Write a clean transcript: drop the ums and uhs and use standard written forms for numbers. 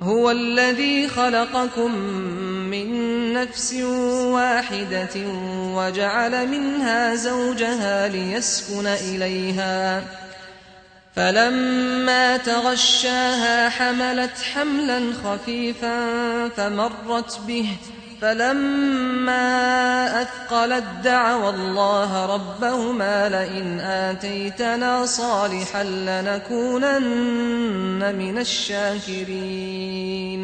هو الذي خلقكم من نفس واحدة وجعل منها زوجها ليسكن إليها فلما تغشاها حملت حملا خفيفا فمرت به فلما أثقلت دعوا الله ربهما لئن آتيتنا صالحا لنكونن من الشاكرين